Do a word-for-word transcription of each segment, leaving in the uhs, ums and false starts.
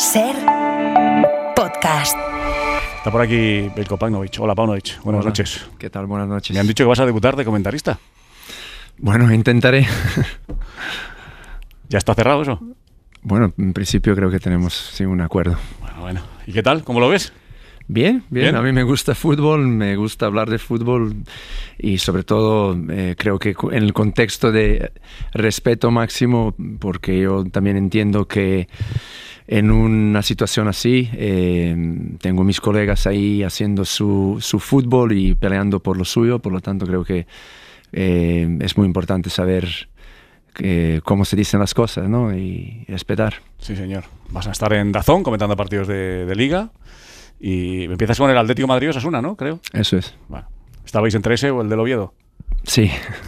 Ser podcast. Está por aquí Veljko Paunovic. Hola, Paunovic. Buenas Hola. noches. ¿Qué tal? Buenas noches. Me han dicho que vas a debutar de comentarista. Bueno, intentaré. ¿Ya está cerrado eso? Bueno, en principio creo que tenemos sí, un acuerdo. Bueno, bueno. ¿Y qué tal? ¿Cómo lo ves? Bien, bien, Bien. A mí me gusta fútbol, me gusta hablar de fútbol y sobre todo eh, creo que en el contexto de respeto máximo, porque yo también entiendo que en una situación así eh, tengo mis colegas ahí haciendo su, su fútbol y peleando por lo suyo, por lo tanto creo que eh, es muy importante saber eh, cómo se dicen las cosas, ¿no? Y respetar. Sí, señor. Vas a estar en DAZN comentando partidos de, de Liga. Y empiezas con el Atlético de Madrid Osasuna, ¿no? Creo. Eso es. Bueno, ¿estabais entre ese o el del Oviedo? Sí.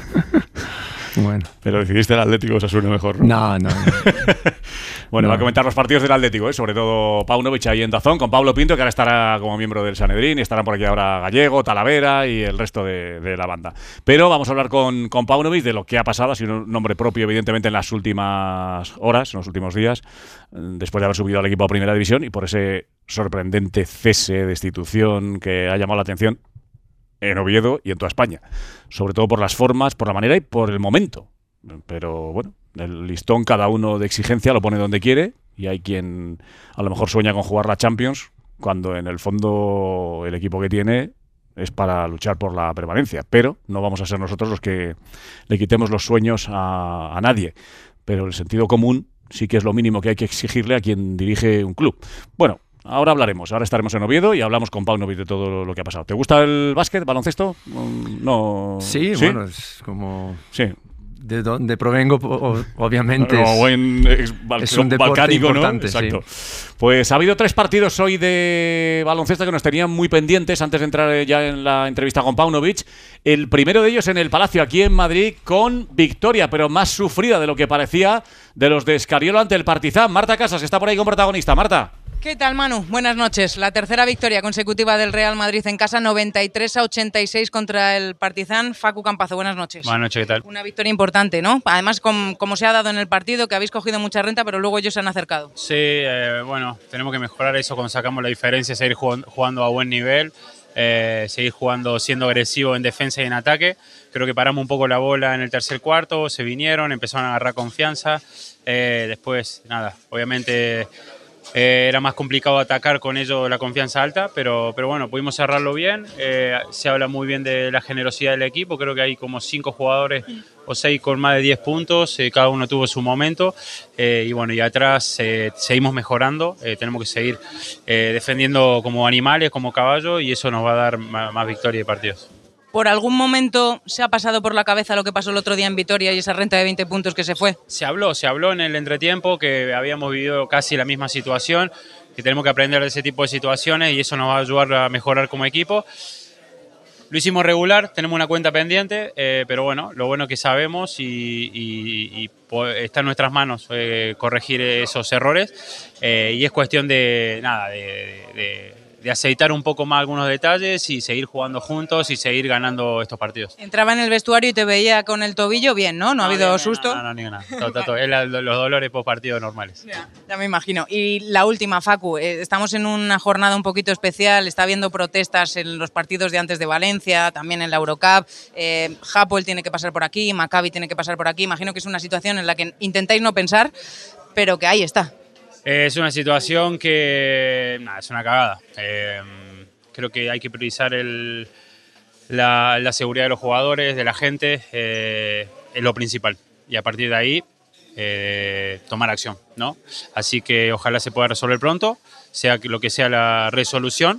Bueno. Pero decidiste el Atlético Osasuna mejor, ¿no? No, no. no. Bueno, No. va a comentar los partidos del Atlético, ¿eh? Sobre todo Paunovic ahí en DAZN, con Pablo Pinto, que ahora estará como miembro del Sanedrín, y estarán por aquí ahora Gallego, Talavera y el resto de, de la banda. Pero vamos a hablar con, con Paunovic de lo que ha pasado, ha sido un nombre propio, evidentemente, en las últimas horas, en los últimos días, después de haber subido al equipo a Primera División y por ese sorprendente cese, destitución que ha llamado la atención en Oviedo y en toda España. Sobre todo por las formas, por la manera y por el momento. Pero bueno, el listón cada uno de exigencia lo pone donde quiere y hay quien a lo mejor sueña con jugar la Champions cuando en el fondo el equipo que tiene es para luchar por la permanencia. Pero no vamos a ser nosotros los que le quitemos los sueños a, a nadie. Pero el sentido común sí que es lo mínimo que hay que exigirle a quien dirige un club. Bueno, ahora hablaremos, ahora estaremos en Oviedo y hablamos con Paunovic de todo lo que ha pasado. ¿Te gusta el básquet, baloncesto? No. Sí, bueno, es como... Sí. De donde provengo, o- obviamente, Como es, buen ex bal- es un deporte balcánico, ¿no? importante, Exacto. Pues ha habido tres partidos hoy de baloncesto que nos tenían muy pendientes antes de entrar eh, ya en la entrevista con Paunovic. El primero de ellos en el Palacio, aquí en Madrid, con victoria, pero más sufrida de lo que parecía, de los de Escariolo ante el Partizan. Marta Casas está por ahí con protagonista. Marta. ¿Qué tal, Manu? Buenas noches. La tercera victoria consecutiva del Real Madrid en casa, noventa y tres a ochenta y seis contra el Partizan. Facu Campazo, buenas noches. Buenas noches, ¿qué tal? Una victoria importante, ¿no? Además, com- como se ha dado en el partido, que habéis cogido mucha renta, pero luego ellos se han acercado. Sí, eh, bueno, tenemos que mejorar eso cuando sacamos la diferencia, seguir jugando, jugando a buen nivel, eh, seguir jugando, siendo agresivo en defensa y en ataque. Creo que paramos un poco la bola en el tercer cuarto, se vinieron, empezaron a agarrar confianza. Eh, después, nada, obviamente... Eh, era más complicado atacar con ellos la confianza alta, pero, pero bueno, pudimos cerrarlo bien. Eh, se habla muy bien de la generosidad del equipo, creo que hay como cinco jugadores o seis con más de diez puntos, eh, cada uno tuvo su momento. Eh, y bueno, y atrás eh, seguimos mejorando, eh, tenemos que seguir eh, defendiendo como animales, como caballos, y eso nos va a dar más, más victoria y partidos. ¿Por algún momento se ha pasado por la cabeza lo que pasó el otro día en Vitoria y esa renta de veinte puntos que se fue? Se habló, se habló en el entretiempo que habíamos vivido casi la misma situación, que tenemos que aprender de ese tipo de situaciones y eso nos va a ayudar a mejorar como equipo. Lo hicimos regular, tenemos una cuenta pendiente, eh, pero bueno, lo bueno es que sabemos y, y, y po- está en nuestras manos eh, corregir esos errores eh, y es cuestión de, nada, de, de, de aceitar un poco más algunos detalles y seguir jugando juntos y seguir ganando estos partidos. Entraba en el vestuario y te veía con el tobillo bien, ¿no? No, ha habido bien, susto. No, no, no, ni nada. Todo, todo, todo. Es la- los dolores post partido normales. Ya, ya me imagino. Y la última, Facu, eh, estamos en una jornada un poquito especial, está habiendo protestas en los partidos de antes de Valencia, también en la Eurocup, eh, Hapoel tiene que pasar por aquí, Maccabi tiene que pasar por aquí, imagino que es una situación en la que intentáis no pensar, pero que ahí está. Es una situación que nada, es una cagada. Eh, creo que hay que priorizar el, la, la seguridad de los jugadores, de la gente, eh, es lo principal. Y a partir de ahí, eh, tomar acción, ¿no? Así que ojalá se pueda resolver pronto, sea lo que sea la resolución.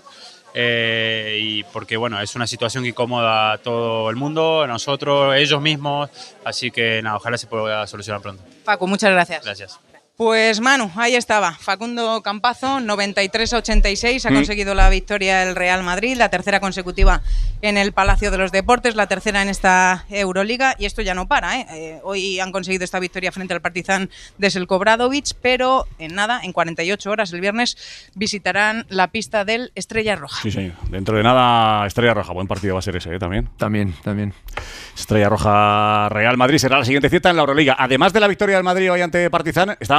Eh, y porque bueno, es una situación que incomoda a todo el mundo, a nosotros, ellos mismos. Así que nada, ojalá se pueda solucionar pronto. Facu, muchas gracias. Gracias. Pues Manu, ahí estaba, Facundo Campazo, noventa y tres a ochenta y seis, ha conseguido la victoria el Real Madrid, la tercera consecutiva en el Palacio de los Deportes, la tercera en esta Euroliga, y esto ya no para, ¿eh? Eh, hoy han conseguido esta victoria frente al Partizan de Željko Obradović, pero en nada, en cuarenta y ocho horas, el viernes, visitarán la pista del Estrella Roja. Sí, señor. Dentro de nada, Estrella Roja. Buen partido va a ser ese, ¿eh? También. También, también. Estrella Roja Real Madrid será la siguiente cita en la Euroliga. Además de la victoria del Madrid hoy ante Partizan, estábamos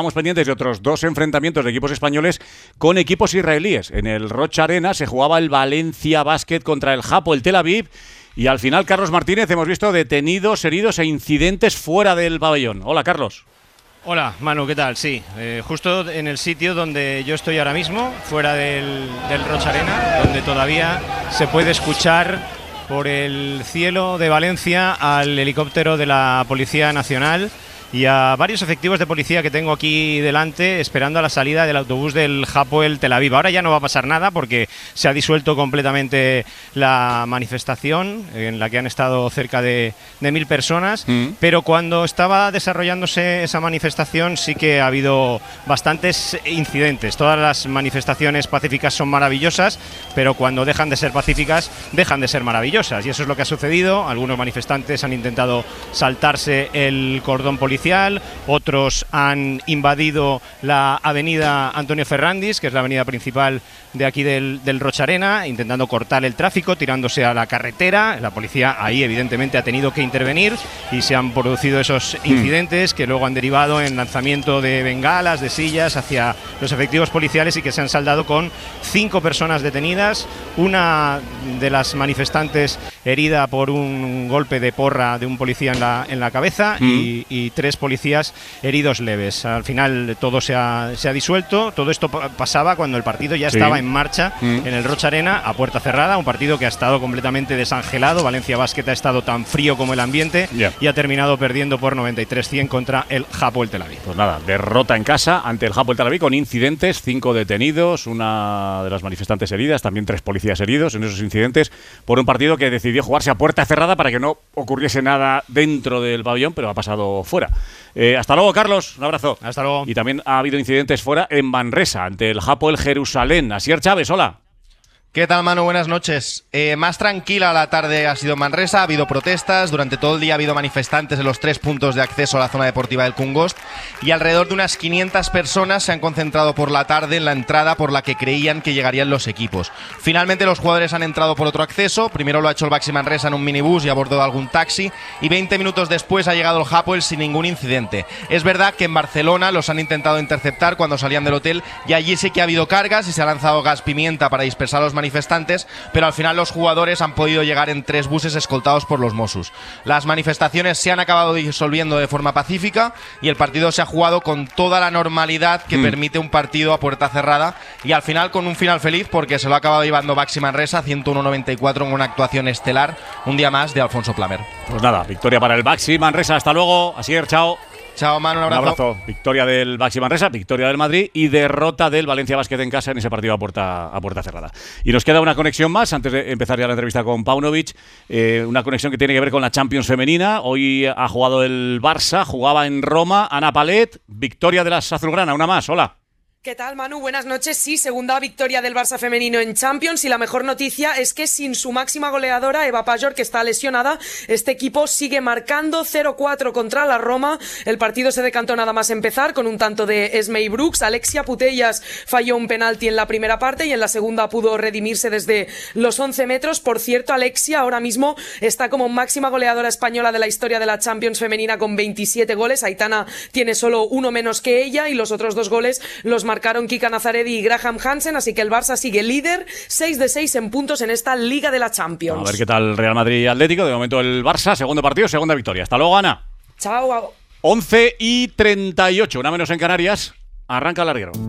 estábamos pendientes de otros dos enfrentamientos de equipos españoles con equipos israelíes. En el Rocha Arena se jugaba el Valencia Basket contra el Hapoel Tel Aviv. Y al final, Carlos Martínez, hemos visto detenidos, heridos e incidentes fuera del pabellón. Hola, Carlos. Hola, Manu, ¿qué tal? Sí, eh, justo en el sitio donde yo estoy ahora mismo, fuera del, del Rocha Arena, donde todavía se puede escuchar por el cielo de Valencia al helicóptero de la Policía Nacional y a varios efectivos de policía que tengo aquí delante esperando a la salida del autobús del Hapoel Tel Aviv. Ahora ya no va a pasar nada porque se ha disuelto completamente la manifestación en la que han estado cerca de, de mil personas, mm. pero cuando estaba desarrollándose esa manifestación sí que ha habido bastantes incidentes. Todas las manifestaciones pacíficas son maravillosas, pero cuando dejan de ser pacíficas dejan de ser maravillosas, y eso es lo que ha sucedido. Algunos manifestantes han intentado saltarse el cordón policial, otros han invadido la avenida Antonio Ferrandis, que es la avenida principal de aquí del, del Rocha Arena, intentando cortar el tráfico, tirándose a la carretera. La policía ahí evidentemente ha tenido que intervenir y se han producido esos incidentes que luego han derivado en lanzamiento de bengalas, de sillas hacia los efectivos policiales y que se han saldado con cinco personas detenidas, una de las manifestantes herida por un golpe de porra de un policía en la, en la cabeza mm. y, y tres policías heridos leves. Al final todo se ha, se ha disuelto. Todo esto pasaba cuando el partido ya sí. estaba en marcha mm. en el Rocha Arena a puerta cerrada, un partido que ha estado completamente desangelado. Valencia Basket ha estado tan frío como el ambiente yeah. y ha terminado perdiendo por noventa y tres cien contra el Hapoel Tel Aviv. Pues nada, derrota en casa ante el Hapoel Tel Aviv con incidentes, cinco detenidos, una de las manifestantes heridas, también tres policías heridos en esos incidentes, por un partido que decidió jugarse a puerta cerrada para que no ocurriese nada dentro del pabellón, pero ha pasado fuera. Eh, hasta luego, Carlos. Un abrazo. Hasta luego. Y también ha habido incidentes fuera en Manresa, ante el Hapoel Jerusalén. Asier Chávez, hola. ¿Qué tal, Manu? Buenas noches. Eh, más tranquila la tarde ha sido en Manresa, ha habido protestas, durante todo el día ha habido manifestantes en los tres puntos de acceso a la zona deportiva del Congost y alrededor de unas quinientas personas se han concentrado por la tarde en la entrada por la que creían que llegarían los equipos. Finalmente los jugadores han entrado por otro acceso, primero lo ha hecho el Baxi Manresa en un minibús y a bordo de algún taxi, y veinte minutos después ha llegado el Hapoel sin ningún incidente. Es verdad que en Barcelona los han intentado interceptar cuando salían del hotel y allí sí que ha habido cargas y se ha lanzado gas pimienta para dispersar a los manifestantes, pero al final los jugadores han podido llegar en tres buses escoltados por los Mossos. Las manifestaciones se han acabado disolviendo de forma pacífica y el partido se ha jugado con toda la normalidad que mm. permite un partido a puerta cerrada, y al final con un final feliz porque se lo ha acabado llevando Baxi Manresa ciento uno a noventa y cuatro en una actuación estelar, un día más de Alfonso Plamer. Pues nada, victoria para el Baxi Manresa. Hasta luego, Asier, chao. Chao, Manu, un abrazo. Un abrazo. Victoria del Baxi Manresa, victoria del Madrid y derrota del Valencia Basket en casa en ese partido a puerta, a puerta cerrada. Y nos queda una conexión más antes de empezar ya la entrevista con Paunovic, eh, una conexión que tiene que ver con la Champions femenina. Hoy ha jugado el Barça, jugaba en Roma, Ana Palet, victoria de las azulgrana, una más, hola. ¿Qué tal, Manu? Buenas noches. Sí, segunda victoria del Barça femenino en Champions, y la mejor noticia es que sin su máxima goleadora, Eva Pajor, que está lesionada, este equipo sigue marcando cero cuatro contra la Roma. El partido se decantó nada más empezar con un tanto de Esmei Brooks. Alexia Putellas falló un penalti en la primera parte y en la segunda pudo redimirse desde los once metros. Por cierto, Alexia ahora mismo está como máxima goleadora española de la historia de la Champions femenina con veintisiete goles. Aitana tiene solo uno menos que ella y los otros dos goles los marcaron Kika Nazaredi y Graham Hansen, así que el Barça sigue líder, seis de seis en puntos en esta Liga de la Champions. A ver qué tal Real Madrid y Atlético. De momento el Barça, segundo partido, segunda victoria. Hasta luego, Ana. Chao. once y treinta y ocho, una menos en Canarias. Arranca el larguero.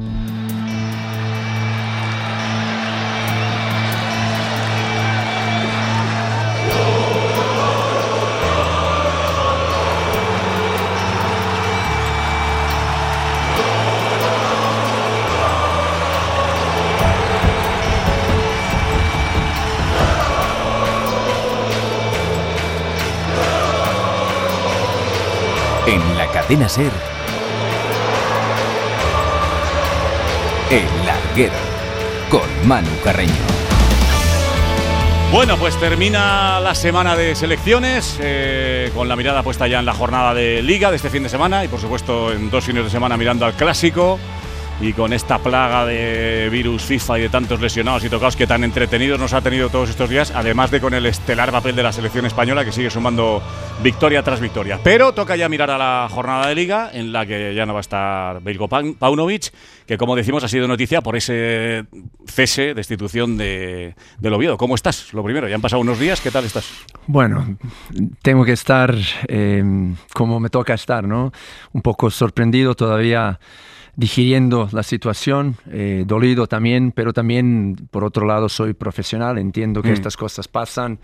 En la cadena SER, El Larguero, con Manu Carreño. Bueno, pues termina la semana de selecciones, eh, con la mirada puesta ya en la jornada de Liga de este fin de semana y por supuesto en dos fines de semana mirando al Clásico. y con esta plaga de virus FIFA y de tantos lesionados y tocados que tan entretenidos nos ha tenido todos estos días, además de con el estelar papel de la selección española que sigue sumando victoria tras victoria. Pero toca ya mirar a la jornada de Liga, en la que ya no va a estar Veljko Paunovic, que como decimos ha sido noticia por ese cese, destitución de, del Oviedo. ¿Cómo estás? Lo primero, ya han pasado unos días, ¿qué tal estás? Bueno, tengo que estar eh, como me toca estar, ¿no? Un poco sorprendido todavía, digiriendo la situación, eh, dolido también, pero también, por otro lado, soy profesional, entiendo que mm. estas cosas pasan.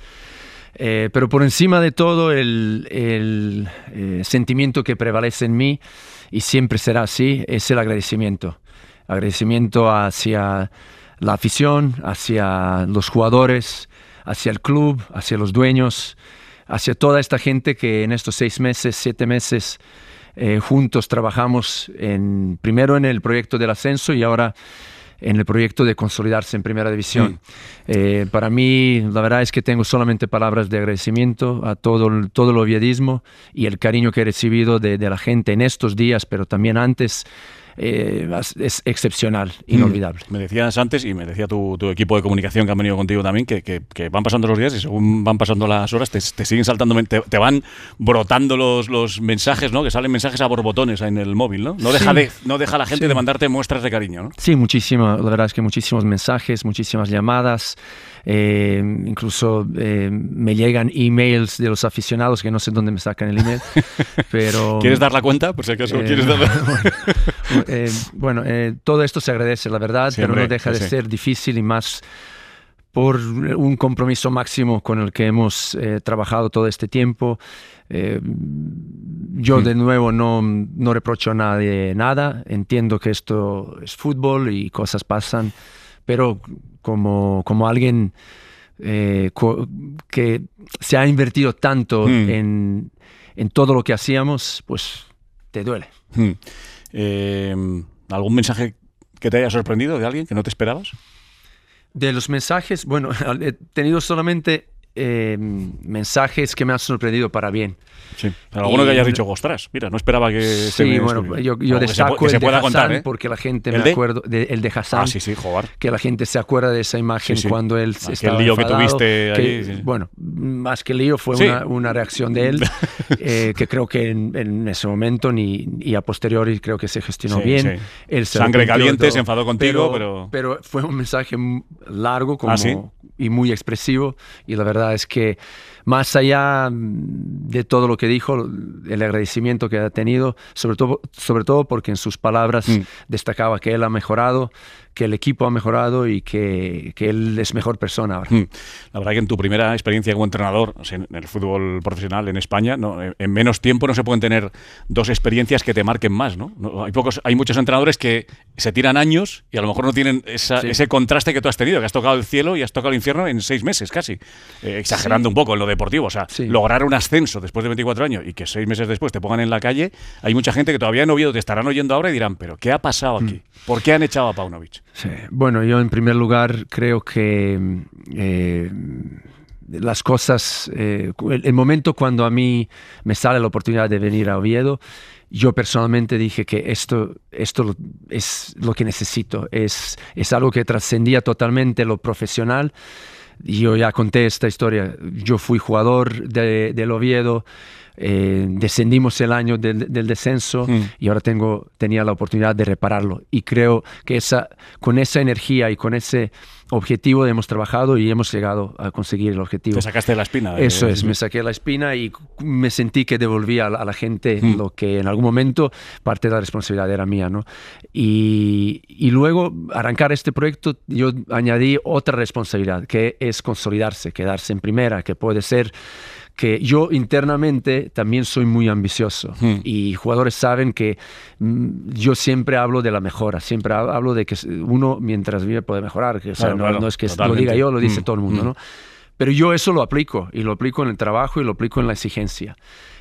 Eh, pero por encima de todo, el, el eh, sentimiento que prevalece en mí, y siempre será así, es el agradecimiento. Agradecimiento hacia la afición, hacia los jugadores, hacia el club, hacia los dueños, hacia toda esta gente que en estos seis meses, siete meses, eh, juntos trabajamos en, primero en el proyecto del ascenso y ahora en el proyecto de consolidarse en Primera División. Mm. Eh, para mí, la verdad es que tengo solamente palabras de agradecimiento a todo, todo el oviedismo y el cariño que he recibido de, de la gente en estos días, pero también antes. Eh, es excepcional, inolvidable. Mm. Me decías antes, y me decía tu, tu equipo de comunicación que han venido contigo también, que, que, que van pasando los días y según van pasando las horas te, te siguen saltando, te, te van brotando los, los mensajes, ¿no? Que salen mensajes a borbotones en el móvil, ¿no? No deja, sí. de, no deja la gente sí. de mandarte muestras de cariño, ¿no? Sí, muchísimo, la verdad es que muchísimos mensajes, muchísimas llamadas. Eh, incluso eh, me llegan emails de los aficionados que no sé dónde me sacan el email, pero... ¿Quieres dar la cuenta? Por si acaso, eh, ¿quieres darla? Bueno, eh, bueno eh, todo esto se agradece, la verdad, Siempre, pero no deja de sí. ser difícil y más por un compromiso máximo con el que hemos eh, trabajado todo este tiempo. Eh, yo, mm. de nuevo, no, no reprocho a nadie nada, entiendo que esto es fútbol y cosas pasan, pero... Como, como alguien eh, co que se ha invertido tanto mm. en, en todo lo que hacíamos, pues te duele. Mm. Eh, ¿Algún mensaje que te haya sorprendido de alguien que no te esperabas? De los mensajes, bueno, he tenido solamente eh, mensajes que me han sorprendido para bien. Sí, pero alguno y, que hayas dicho, ostras, mira, no esperaba que... Sí, bueno, yo, yo destaco que se, que el se de Hassan contar, ¿eh? porque la gente ¿El me de? acuerdo, de, el de Hassan, ah, sí, sí, joder. que la gente se acuerda de esa imagen sí, sí. cuando él Aquel estaba lío enfadado, que tuviste que, allí. Sí. Bueno, más que lío fue sí. una, una reacción de él, eh, que creo que en, en ese momento ni, y a posteriori creo que se gestionó sí, bien. Sí. Él se Sangre caliente, se enfadó contigo, pero, pero... pero fue un mensaje largo como, ¿Ah, sí? y muy expresivo, y la verdad es que más allá de todo lo que dijo, el agradecimiento que ha tenido, sobre todo, sobre todo porque en sus palabras mm. destacaba que él ha mejorado, que el equipo ha mejorado y que, que él es mejor persona ahora. Mm. La verdad que en tu primera experiencia como entrenador o sea, en el fútbol profesional en España, ¿no? en menos tiempo no se pueden tener dos experiencias que te marquen más, ¿no? No, hay, pocos, hay muchos entrenadores que se tiran años y a lo mejor no tienen esa, sí. ese contraste que tú has tenido, que has tocado el cielo y has tocado el infierno en seis meses casi, eh, exagerando sí. un poco en lo deportivo. O sea, sí. lograr un ascenso después de veinticuatro años y que seis meses después te pongan en la calle, hay mucha gente que todavía en Oviedo te estarán oyendo ahora y dirán, pero ¿qué ha pasado aquí? Mm. ¿Por qué han echado a Paunovic? Sí. Bueno, yo en primer lugar creo que eh, las cosas, eh, el, el momento cuando a mí me sale la oportunidad de venir a Oviedo, yo personalmente dije que esto, esto es lo que necesito, es, es algo que trascendía totalmente lo profesional. Yo ya conté esta historia, yo fui jugador de, del Oviedo, eh, descendimos el año del, del descenso mm. y ahora tengo, tenía la oportunidad de repararlo y creo que esa, con esa energía y con ese objetivo hemos trabajado y hemos llegado a conseguir el objetivo. Te sacaste la espina. Eso es, me saqué la espina y me sentí que devolvía a la, a la gente mm. lo que en algún momento parte de la responsabilidad era mía, ¿no? Y, y luego arrancar este proyecto yo añadí otra responsabilidad que es consolidarse, quedarse en primera, que puede ser que yo internamente también soy muy ambicioso hmm. y jugadores saben que mm, yo siempre hablo de la mejora, siempre hablo de que uno mientras vive puede mejorar, que, o sea, claro, no, claro, no es que totalmente. Lo diga yo, lo dice hmm. todo el mundo, hmm. ¿no? Pero yo eso lo aplico y lo aplico en el trabajo y lo aplico en la exigencia.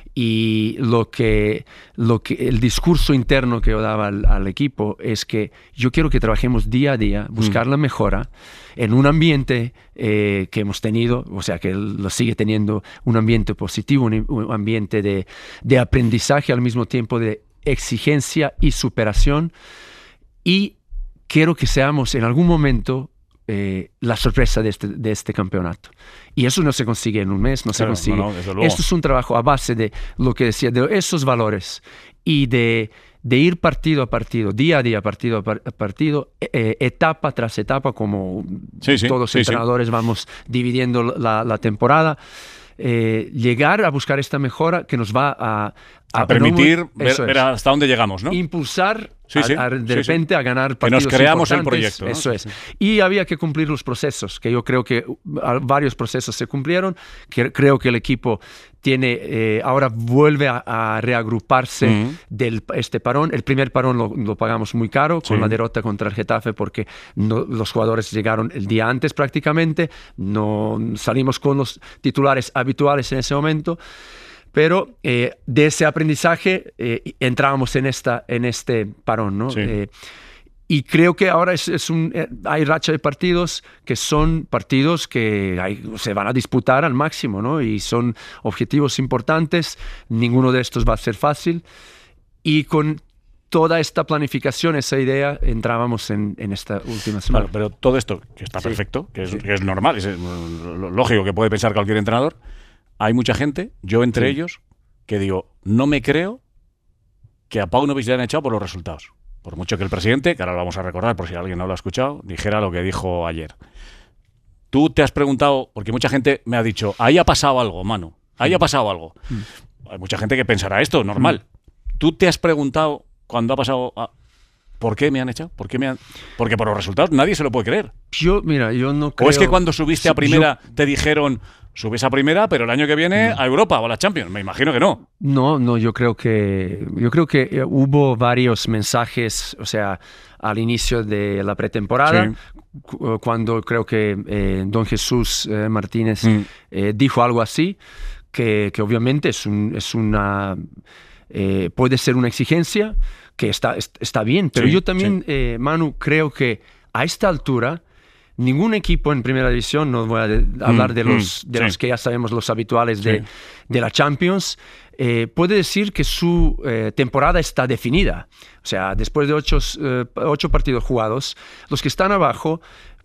Y lo que, lo que el discurso interno que yo daba al, al equipo es que yo quiero que trabajemos día a día, buscar mm. la mejora en un ambiente eh, que hemos tenido, o sea, que lo sigue teniendo, un ambiente positivo, un, un ambiente de, de aprendizaje al mismo tiempo de exigencia y superación. y quiero que seamos en algún momento eh, la sorpresa de este, de este campeonato. Y eso no se consigue en un mes, no Claro, se consigue. no, no, desde luego. Esto es un trabajo a base de lo que decía, de esos valores y de, de ir partido a partido, día a día, partido a, par- a partido, eh, etapa tras etapa, como Sí, sí, todos los sí, sí. entrenadores vamos dividiendo la, la temporada. Eh, llegar a buscar esta mejora que nos va a, A permitir no, ver, eso es, ver hasta dónde llegamos, ¿no? impulsar Sí, sí, a, a, de sí, sí. repente a ganar Que partidos nos creamos el importantes. proyecto, ¿no? Eso Sí, es. sí. Y había que cumplir los procesos, que yo creo que uh, varios procesos se cumplieron, que creo que el equipo tiene, eh, ahora vuelve a, a reagruparse Ujú. del este parón. El primer parón lo, lo pagamos muy caro con Sí. la derrota contra el Getafe porque no, los jugadores llegaron el día antes prácticamente, no salimos con los titulares habituales en ese momento. Pero eh, de ese aprendizaje eh, entrábamos en, esta, en este parón, ¿no? Sí. Eh, y creo que ahora es, es un, eh, hay racha de partidos que son partidos que hay- se van a disputar al máximo, ¿no? Y son objetivos importantes. Ninguno de estos va a ser fácil. Y con toda esta planificación, esa idea, entrábamos en, en esta última semana. Claro, pero todo esto, que está Sí. perfecto, que es, Sí. que es normal, es eh, lo- lógico que puede pensar cualquier entrenador, hay mucha gente, yo entre Sí. ellos, que digo, no me creo que a Paunovic le han echado por los resultados. Por mucho que el presidente, que ahora lo vamos a recordar por si alguien no lo ha escuchado, dijera lo que dijo ayer. Tú te has preguntado, porque mucha gente me ha dicho, ahí ha pasado algo, Manu, ahí ha pasado algo. Hay mucha gente que pensará esto, normal. ¿Tú te has preguntado cuando ha pasado, ah, por qué me han echado? ¿Por qué me han... Porque por los resultados nadie se lo puede creer. Yo, mira, yo no creo... ¿O es que cuando subiste a Yo- primera te dijeron, subes a primera, pero el año que viene a Europa o a la Champions? Me imagino que no. No, no, yo creo que yo creo que eh, hubo varios mensajes, o sea, al inicio de la pretemporada, Sí. cu- cuando creo que eh, don Jesús eh, Martínez Mm. eh, dijo algo así, que, que obviamente es, un, es una eh, puede ser una exigencia que está, est- está bien, pero Sí, yo también, sí. eh, Manu, creo que a esta altura ningún equipo en primera división, no voy a de- hablar de, mm, los, de sí. los que ya sabemos, los habituales de, Sí. de la Champions, eh, puede decir que su eh, temporada está definida. O sea, después de ocho, eh, ocho partidos jugados, los que están abajo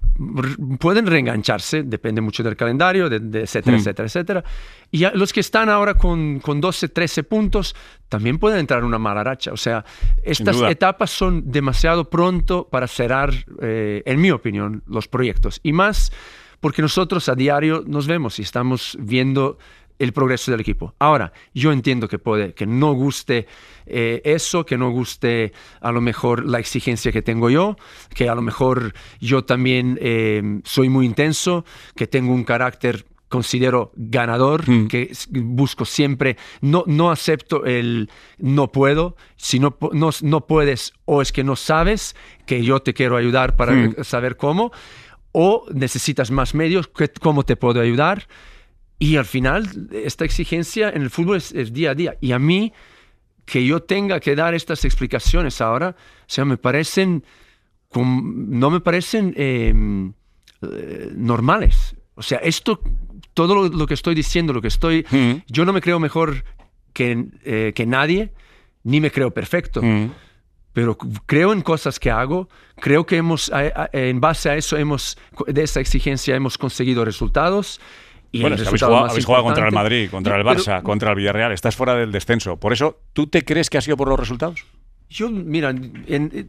r- pueden reengancharse, depende mucho del calendario, de, de etcétera, Mm. etcétera, etcétera. Y ya los que están ahora con, con doce, trece puntos también pueden entrar en una mala racha. O sea, estas duda. etapas son demasiado pronto para cerrar, eh, en mi opinión, los proyectos. Y más porque nosotros a diario nos vemos y estamos viendo el progreso del equipo. Ahora, yo entiendo que puede que no guste eh, eso, que no guste a lo mejor la exigencia que tengo yo, que a lo mejor yo también eh, soy muy intenso, que tengo un carácter considero ganador, Mm. que s- busco siempre, no, no acepto el no puedo, si no, pu- no, no puedes o es que no sabes, que yo te quiero ayudar para Mm. saber cómo, o necesitas más medios, que- ¿cómo te puedo ayudar? Y al final, esta exigencia en el fútbol es, es día a día. Y a mí, que yo tenga que dar estas explicaciones ahora, o sea, me parecen, com- no me parecen eh, eh, normales. O sea, esto, todo lo, lo que estoy diciendo, lo que estoy, Mm. yo no me creo mejor que, eh, que nadie, ni me creo perfecto. Mm. Pero c- creo en cosas que hago, creo que hemos, a- a- en base a eso, hemos, de esa exigencia hemos conseguido resultados. Y Bueno, el es que habéis resultado jugado, más habéis jugado contra el importante- Madrid, contra el Pero- Barça, contra el Villarreal. Estás fuera del descenso. Por eso, ¿tú te crees que ha sido por los resultados? Yo, mira, en,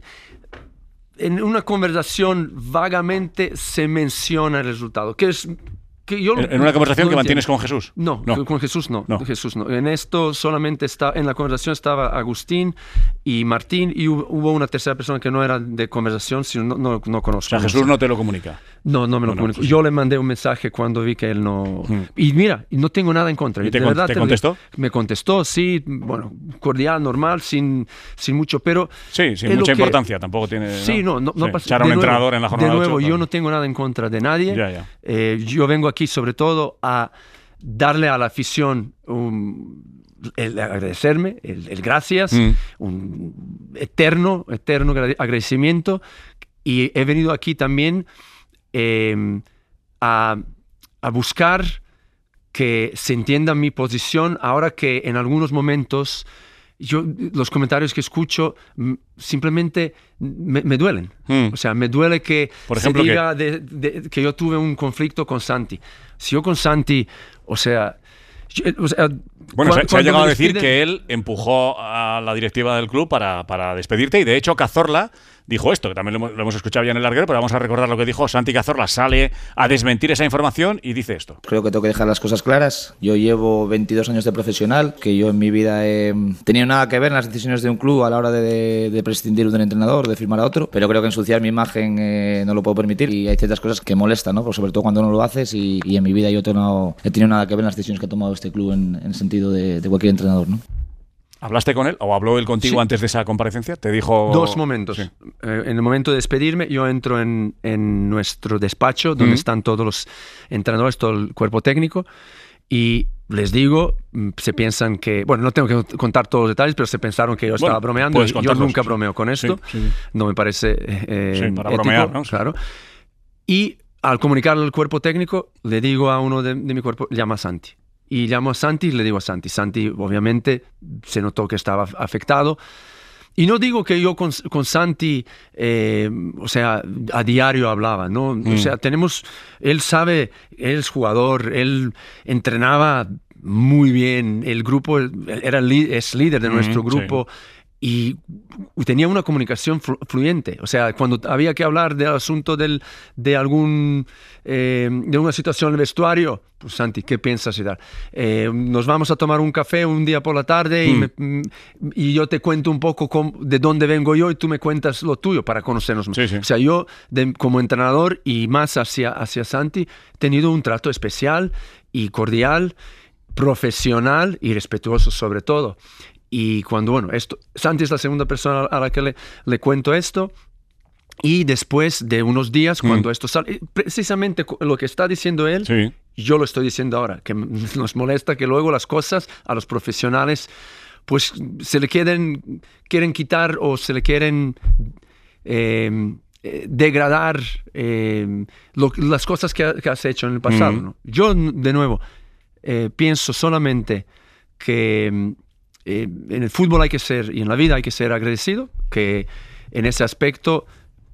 en una conversación vagamente se menciona el resultado, que es... Que yo En en una conversación no que mantienes entiendo. con Jesús. No, No. con Jesús no, No. Jesús no. En esto solamente está, en la conversación estaba Agustín y Martín y hubo, hubo una tercera persona que no era de conversación, sino no, no, no O conozco. sea, Jesús no te lo comunica. No, no me lo Bueno, comunicó. pues- Yo le mandé un mensaje cuando vi que él no... Mm. Y mira, no tengo nada en contra. ¿Y te de con- verdad te lo contestó? digo. Me contestó, sí, bueno, cordial, normal, sin, sin mucho, pero... Sí, sin es lo mucha que- importancia. Tampoco tiene. Sí, no, no, no Sí, pasa- echar a un de nuevo- entrenador en la jornada De nuevo, ocho, yo claro. no tengo nada en contra de nadie. Ya, ya. Eh, yo vengo aquí sobre todo a darle a la afición un, el agradecerme, el, el gracias, Mm. un eterno, eterno agrade- agradecimiento. Y he venido aquí también eh, a, a buscar que se entienda mi posición ahora que en algunos momentos yo los comentarios que escucho m- simplemente me, me duelen. Mm. O sea, me duele que Por ejemplo, se diga de, de, que yo tuve un conflicto con Santi. Si yo con Santi, o sea... Yo, o sea bueno, cuando, se, se ha llegado a decir despiden, que él empujó a la directiva del club para, para despedirte y de hecho Cazorla dijo esto, que también lo hemos, lo hemos escuchado ya en el larguero, pero vamos a recordar lo que dijo Santi Cazorla. Sale a desmentir esa información y dice esto. Creo que tengo que dejar las cosas claras. Yo llevo veintidós años de profesional, que yo en mi vida he tenido nada que ver en las decisiones de un club a la hora de, de prescindir de un entrenador, de firmar a otro, pero creo que ensuciar mi imagen eh, no lo puedo permitir y hay ciertas cosas que molestan, ¿no? Pues sobre todo cuando no lo haces y, y en mi vida yo no he tenido nada que ver en las decisiones que ha tomado este club en, en el sentido de, de cualquier entrenador, ¿no? ¿Hablaste con él o habló él contigo sí. antes de esa comparecencia? Te dijo... Dos momentos. Sí. Eh, en el momento de despedirme, yo entro en, en nuestro despacho, donde uh-huh. están todos los entrenadores, todo el cuerpo técnico, y les digo, se piensan que... Bueno, no tengo que contar todos los detalles, pero se pensaron que yo estaba bueno, bromeando. Yo nunca bromeo con esto. Sí, sí. No me parece eh, sí, para ético, bromear, ¿no? Claro. Y al comunicarle al cuerpo técnico, le digo a uno de, de mi cuerpo, llama a Santi. Y llamo a Santi y le digo a Santi. Santi, obviamente, se notó que estaba afectado. Y no digo que yo con, con Santi, eh, o sea, a diario hablaba, ¿no? Mm. O sea, tenemos... Él sabe, él es jugador, él entrenaba muy bien. El grupo era, es líder de mm, nuestro grupo. Sí. Y tenía una comunicación fluyente. O sea, cuando había que hablar del asunto del, de algún eh, de una situación en el vestuario, pues Santi, ¿qué piensas? Y, tal? Eh, nos vamos a tomar un café un día por la tarde y, mm. me, y yo te cuento un poco cómo, de dónde vengo yo y tú me cuentas lo tuyo para conocernos más. Sí, sí. O sea, yo de, como entrenador y más hacia, hacia Santi, he tenido un trato especial y cordial, profesional y respetuoso sobre todo. Y cuando, bueno, esto, Santi es la segunda persona a la que le, le cuento esto. Y después de unos días, cuando mm. esto sale, precisamente lo que está diciendo él, sí. yo lo estoy diciendo ahora, que nos molesta que luego las cosas a los profesionales, pues se le quieren, quieren quitar o se le quieren eh, degradar eh, lo, las cosas que, que has hecho en el pasado, mm. ¿no? Yo, de nuevo, eh, pienso solamente que... Eh, en el fútbol hay que ser, y en la vida hay que ser agradecido, que en ese aspecto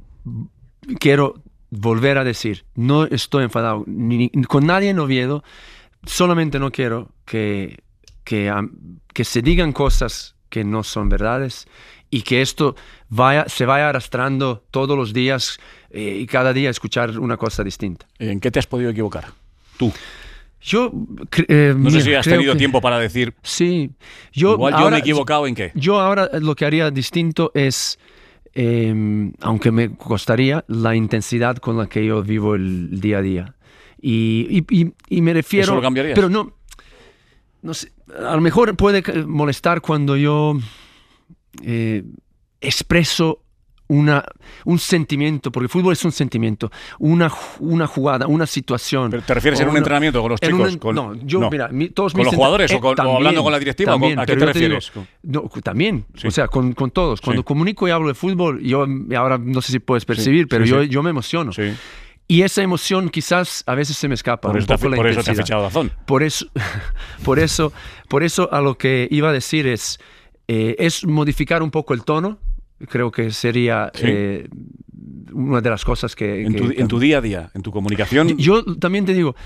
quiero volver a decir, no estoy enfadado ni, ni con nadie en Oviedo, solamente no quiero que, que, um, que se digan cosas que no son verdades y que esto vaya, se vaya arrastrando todos los días eh, y cada día escuchar una cosa distinta. ¿En qué te has podido equivocar? Tú. Yo, eh, no sé mira, si has tenido que, tiempo para decir. Sí, yo. Igual yo ahora, me he equivocado en qué. Yo ahora lo que haría distinto es, eh, aunque me costaría, la intensidad con la que yo vivo el día a día. Y, y, y, y me refiero. ¿Eso lo cambiarías? Pero no. No sé. A lo mejor puede molestar cuando yo eh, expreso. Una, un sentimiento, porque el fútbol es un sentimiento, una, una jugada, una situación. ¿Pero te refieres en un una, entrenamiento con los chicos? Un, con, no, yo, no. mira, mi, todos ¿Con mis los jugadores eh, o, con, también, o hablando con la directiva? También, con, ¿A qué te refieres? Te digo, no, también, sí. O sea, con, con todos. Cuando sí. comunico y hablo de fútbol, yo ahora no sé si puedes percibir, sí, pero sí, yo, sí. yo me emociono. Sí. Y esa emoción quizás a veces se me escapa. Por, un eso, poco te, la por eso te has fichado Dazón. Por eso, por eso, por eso a lo que iba a decir es, eh, es modificar un poco el tono. Creo que sería sí. eh, una de las cosas que... En tu, que, en tu día a día, en tu comunicación... Yo también te digo,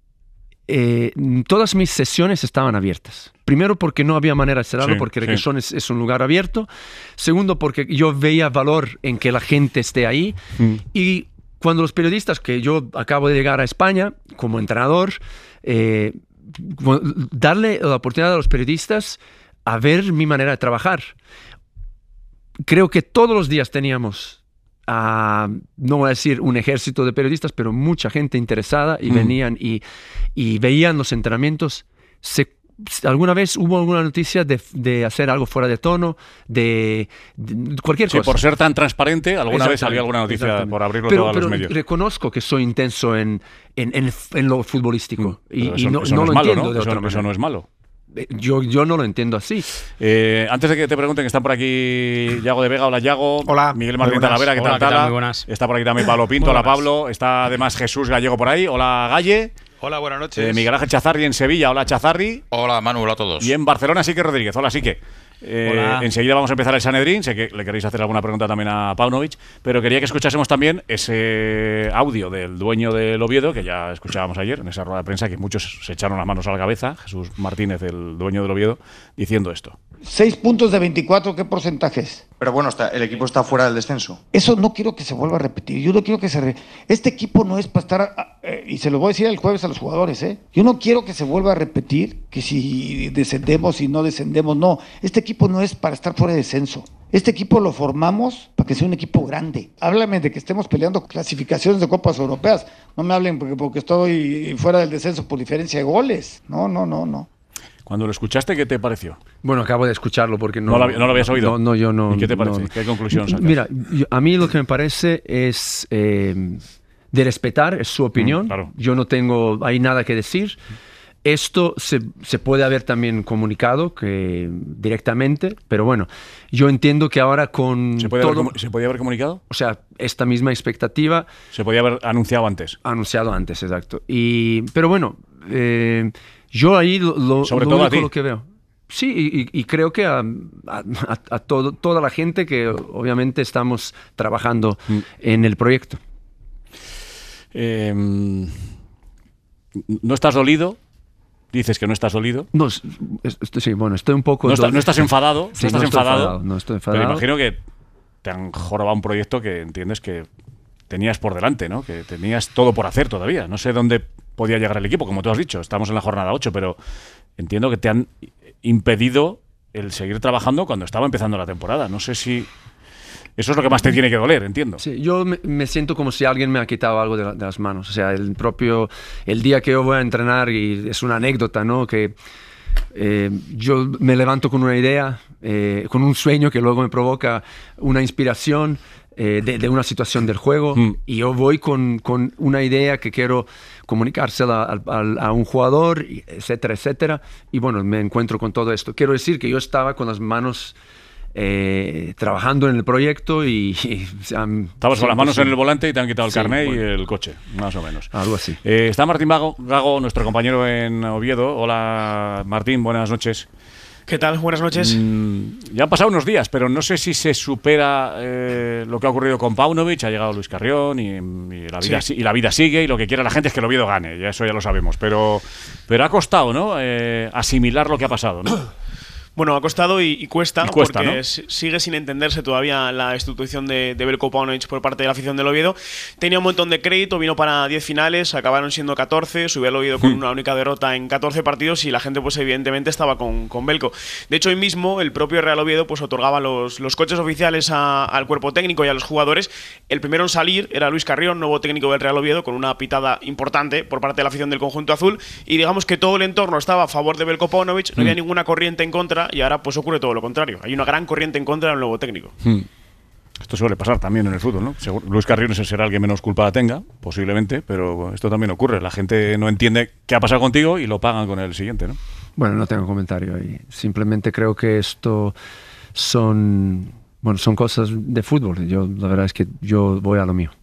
eh, todas mis sesiones estaban abiertas. Primero porque no había manera de cerrarlo, sí, porque sí. Requesón es, es un lugar abierto. Segundo porque yo veía valor en que la gente esté ahí. Mm. Y cuando los periodistas, que yo acabo de llegar a España como entrenador, eh, darle la oportunidad a los periodistas a ver mi manera de trabajar. Creo que todos los días teníamos, uh, no voy a decir un ejército de periodistas, pero mucha gente interesada y mm. venían y, y veían los entrenamientos. Se, ¿Alguna vez hubo alguna noticia de, de hacer algo fuera de tono? De, de cualquier sí, cosa. Por ser tan transparente, alguna vez salió alguna noticia por abrirlo pero, todo a pero los medios. Reconozco que soy intenso en, en, en, en lo futbolístico. Mm. Y, eso, y no, eso no, no lo es malo, entiendo ¿no? de otra eso, manera. Eso no es malo. Yo, yo no lo entiendo así. Eh, antes de que te pregunten, que están por aquí Yago de Vega. Hola, Yago. Hola. Miguel Martín Talavera, ¿qué tal? Hola, ¿qué tal? Muy buenas. Está por aquí también Pablo Pinto. Hola, Pablo. Está además Jesús Gallego por ahí. Hola, Galle. Hola, buenas noches. Eh, Miguel Ángel Chazarri en Sevilla. Hola, Chazarri. Hola, Manu. Hola a todos. Y en Barcelona, Sique Rodríguez. Hola, Sique. Eh, enseguida vamos a empezar el Sanedrín. Sé que le queréis hacer alguna pregunta también a Paunovic, pero quería que escuchásemos también ese audio del dueño del Oviedo, que ya escuchábamos ayer en esa rueda de prensa, que muchos se echaron las manos a la cabeza. Jesús Martínez, el dueño del Oviedo, diciendo esto. Seis puntos de veinticuatro, ¿qué porcentaje es? Pero bueno, está, el equipo está fuera del descenso. Eso no quiero que se vuelva a repetir. Yo no quiero que se... Re... Este equipo no es para estar... Eh, y se lo voy a decir el jueves a los jugadores, ¿eh? Yo no quiero que se vuelva a repetir que si descendemos y no descendemos, no. Este equipo no es para estar fuera de descenso. Este equipo lo formamos para que sea un equipo grande. Háblame de que estemos peleando clasificaciones de Copas Europeas. No me hablen porque, porque estoy fuera del descenso por diferencia de goles. No, no, no, no. Cuando lo escuchaste, ¿qué te pareció? Bueno, acabo de escucharlo porque no... ¿No lo, no lo habías oído? No, no, yo no... ¿Y qué te parece? No, ¿Qué conclusión sacas? Mira, yo, a mí lo que me parece es eh, de respetar, es su opinión. Mm, claro. Yo no tengo ahí nada que decir. Esto se, se puede haber también comunicado que, directamente, pero bueno, yo entiendo que ahora con ¿Se, puede todo... haber, ¿Se podía haber comunicado? O sea, esta misma expectativa... Se podía haber anunciado antes. Anunciado antes, exacto. Y, pero bueno... Eh, Yo ahí lo, lo, Sobre lo todo único a ti. lo que veo. Sí, y, y creo que a, a, a todo, toda la gente que obviamente estamos trabajando mm. en el proyecto. Eh, ¿No estás dolido? Dices que no estás dolido. No, es, es, sí, bueno, estoy un poco... No, está, no estás enfadado. Sí, no estás no enfadado, enfadado. No estoy enfadado. Pero imagino que te han jorobado un proyecto que entiendes que tenías por delante, ¿no? Que tenías todo por hacer todavía. No sé dónde podía llegar el equipo, como tú has dicho. Estamos en la jornada ocho, pero entiendo que te han impedido el seguir trabajando cuando estaba empezando la temporada. No sé si... Eso es lo que más te tiene que doler, entiendo. Sí, yo me, me siento como si alguien me ha quitado algo de, la, de las manos. O sea, el propio... El día que yo voy a entrenar, y es una anécdota, ¿no? Que eh, yo me levanto con una idea, eh, con un sueño que luego me provoca una inspiración eh, de, de una situación del juego, mm. y yo voy con, con una idea que quiero comunicársela a, a, a un jugador, etcétera, etcétera. Y bueno, me encuentro con todo esto. Quiero decir que yo estaba con las manos... Eh, trabajando en el proyecto y... y um, Estabas con las manos en el volante y te han quitado el sí, carnet bueno, y el coche, más o menos. Algo así. Eh, está Martín Gago, Gago, nuestro compañero en Oviedo. Hola Martín, buenas noches. ¿Qué tal? Buenas noches. Mm, ya han pasado unos días, pero no sé si se supera eh, lo que ha ocurrido con Paunovic. Ha llegado Luis Carrión y, y, la vida, sí. y la vida sigue, y lo que quiere la gente es que el Oviedo gane, ya eso ya lo sabemos. Pero, pero ha costado, ¿no? Eh, asimilar lo que ha pasado, ¿no? Bueno, ha costado y, y cuesta, y cuesta, porque ¿no? sigue sin entenderse todavía la institución de, de Veljko Paunovic por parte de la afición del Oviedo. Tenía un montón de crédito, vino para diez finales, acabaron siendo catorce, subió al Oviedo con una única derrota en catorce partidos y la gente pues evidentemente estaba con, con Veljko. De hecho, hoy mismo el propio Real Oviedo pues otorgaba los, los coches oficiales a, al cuerpo técnico y a los jugadores. El primero en salir era Luis Carrión, nuevo técnico del Real Oviedo, con una pitada importante por parte de la afición del conjunto azul, y digamos que todo el entorno estaba a favor de Veljko Paunovic, no había ninguna corriente en contra, y ahora pues ocurre todo lo contrario. Hay una gran corriente en contra del nuevo técnico. Hmm. Esto suele pasar también en el fútbol, ¿no? Seguro, Luis Carrión será el que menos culpa tenga, posiblemente, pero esto también ocurre. La gente no entiende qué ha pasado contigo y lo pagan con el siguiente, ¿no? Bueno, no tengo comentario ahí. Simplemente creo que esto son, bueno, son cosas de fútbol. Yo, la verdad es que yo voy a lo mío.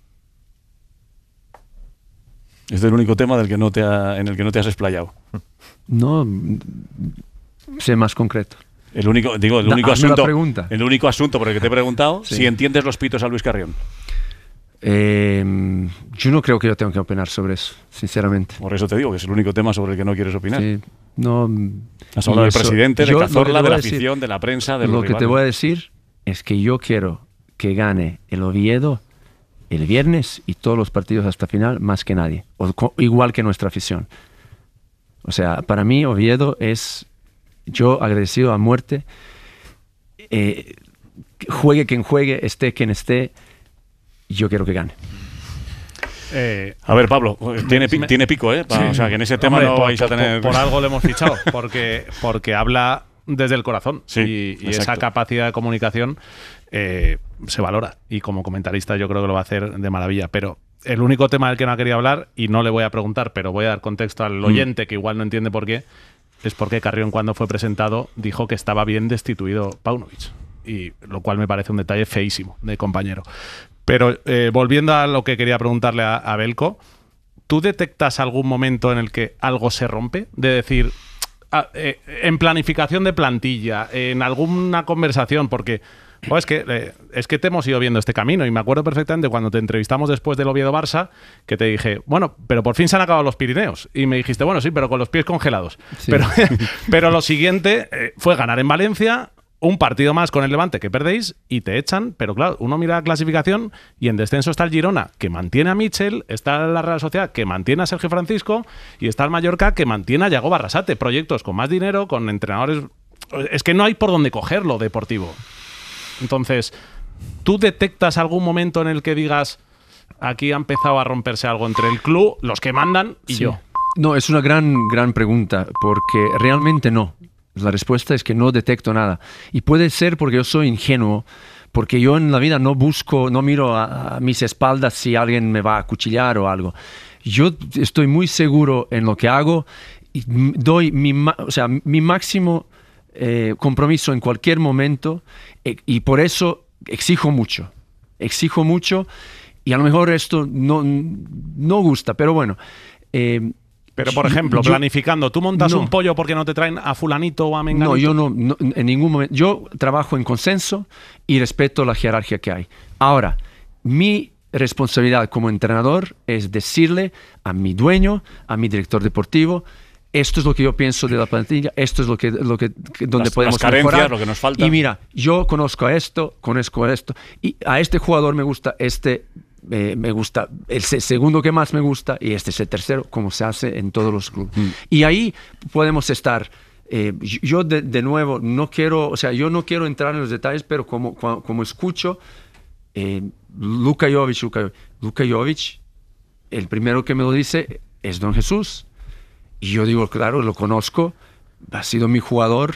Es el único tema del que no te ha, en el que no te has explayado. No, sé más concreto. El único, digo, el Da, único hazme asunto, la pregunta. el único asunto por el que te he preguntado, Sí. si entiendes los pitos a Luis Carrión. Eh, yo no creo que yo tenga que opinar sobre eso, sinceramente. Por eso te digo que es el único tema sobre el que no quieres opinar. Sí, no. Has hablado del eso- presidente, de yo, lo Cazorla, que te de voy la a decir- afición, de la prensa, de los Lo que te rivales. voy a decir es que yo quiero que gane el Oviedo el viernes y todos los partidos hasta final más que nadie, o co- igual que nuestra afición. O sea, para mí Oviedo es, yo agradecido a muerte, eh, juegue quien juegue, esté quien esté, yo quiero que gane. Eh, A ver, Pablo, tiene, pi- me- tiene pico, ¿eh? Pa- Sí. O sea, que en ese tema Hombre, no por, vais a por- tener... por algo le hemos fichado, porque, porque habla desde el corazón, Sí, y, y esa exacto. capacidad de comunicación eh, se valora, y como comentarista yo creo que lo va a hacer de maravilla. Pero el único tema del que no ha querido hablar, y no le voy a preguntar, pero voy a dar contexto al oyente que igual no entiende por qué, es porque Carrión, cuando fue presentado, dijo que estaba bien destituido Paunovic, y lo cual me parece un detalle feísimo de compañero. Pero eh, volviendo a lo que quería preguntarle a, a Veljko, ¿tú detectas algún momento en el que algo se rompe? De decir, a, eh, en planificación de plantilla, en alguna conversación, porque oh, es, que, eh, es que te hemos ido viendo este camino y me acuerdo perfectamente cuando te entrevistamos después del Oviedo-Barça que te dije, bueno, pero por fin se han acabado los Pirineos. Y me dijiste, bueno, sí, pero con los pies congelados. Sí. Pero, pero lo siguiente eh, fue ganar en Valencia, un partido más con el Levante que perdéis y te echan, pero claro, uno mira la clasificación y en descenso está el Girona, que mantiene a Michel, está la Real Sociedad, que mantiene a Sergio Francisco, y está el Mallorca, que mantiene a Yago Barrasate. Proyectos con más dinero, con entrenadores... Es que no hay por dónde cogerlo deportivo. Entonces, ¿tú detectas algún momento en el que digas, aquí ha empezado a romperse algo entre el club, los que mandan y sí. yo? No, es una gran, gran pregunta, porque realmente no. La respuesta es que no detecto nada. Y puede ser porque yo soy ingenuo, porque yo en la vida no busco, no miro a, a mis espaldas si alguien me va a acuchillar o algo. Yo estoy muy seguro en lo que hago y doy mi, o sea, mi máximo eh, compromiso en cualquier momento eh, y por eso exijo mucho. Exijo mucho y a lo mejor esto no, no gusta, pero bueno... Eh, Pero, por ejemplo, yo, planificando, ¿tú montas no, un pollo porque no te traen a fulanito o a menganito? No, yo no, no, en ningún momento. Yo trabajo en consenso y respeto la jerarquía que hay. Ahora, mi responsabilidad como entrenador es decirle a mi dueño, a mi director deportivo, esto es lo que yo pienso de la plantilla, esto es lo que, lo que donde las, podemos las carencias, mejorar. Lo que nos falta. Y mira, yo conozco a esto, conozco a esto, y a este jugador me gusta este... Eh, me gusta, el segundo que más me gusta y este es el tercero, como se hace en todos los clubes. Mm. Y ahí podemos estar. Eh, yo de, de nuevo no quiero, o sea, yo no quiero entrar en los detalles, pero como, como, como escucho eh, Luka Jovic, Luka, Luka Jovic, el primero que me lo dice es Don Jesús. Y yo digo, claro, lo conozco, ha sido mi jugador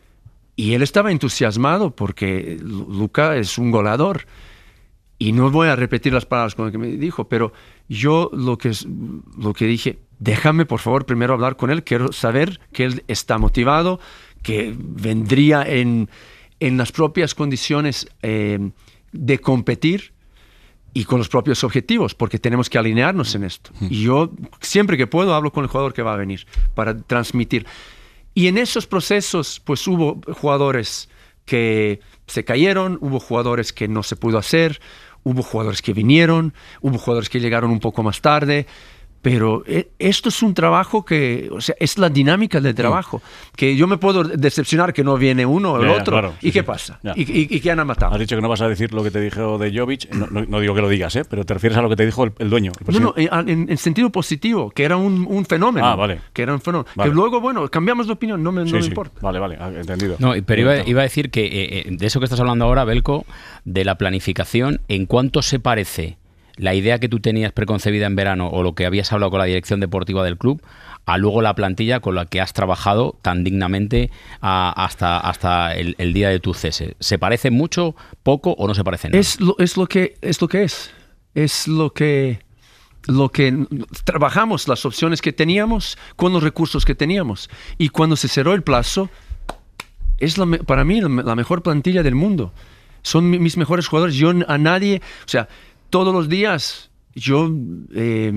y él estaba entusiasmado porque Luka es un goleador. Y no voy a repetir las palabras con las que me dijo, pero yo lo que, lo que dije, déjame por favor primero hablar con él, quiero saber que él está motivado, que vendría en, en las propias condiciones eh, de competir y con los propios objetivos, porque tenemos que alinearnos en esto. Y yo siempre que puedo hablo con el jugador que va a venir para transmitir. Y en esos procesos pues hubo jugadores que se cayeron, hubo jugadores que no se pudo hacer, hubo jugadores que vinieron, hubo jugadores que llegaron un poco más tarde, pero esto es un trabajo que, o sea, es la dinámica del trabajo, sí. que yo me puedo decepcionar que no viene uno o el ya, otro, claro, ¿y sí, qué sí. pasa? Ya. ¿Y, y, ¿Y quién ha matado? Has dicho que no vas a decir lo que te dijo de Jovic, no, no, no digo que lo digas, ¿eh? Pero te refieres a lo que te dijo el, el dueño. El no, no, en, en sentido positivo, que era un, un fenómeno. Ah, vale. Que era un fenómeno. Vale. Que luego, bueno, cambiamos de opinión, no me, sí, no me sí. importa. Vale, vale, entendido. No, pero iba, iba a decir que eh, de eso que estás hablando ahora, Belko, de la planificación, ¿en cuánto se parece la idea que tú tenías preconcebida en verano o lo que habías hablado con la dirección deportiva del club a luego la plantilla con la que has trabajado tan dignamente a, hasta, hasta el, el día de tu cese? ¿Se parece mucho, poco o no se parece nada? Es lo, es lo que es lo que es. Es lo que lo que trabajamos, las opciones que teníamos con los recursos que teníamos. Y cuando se cerró el plazo, es la, para mí la mejor plantilla del mundo. Son mis mejores jugadores. Yo a nadie, o sea, todos los días yo eh,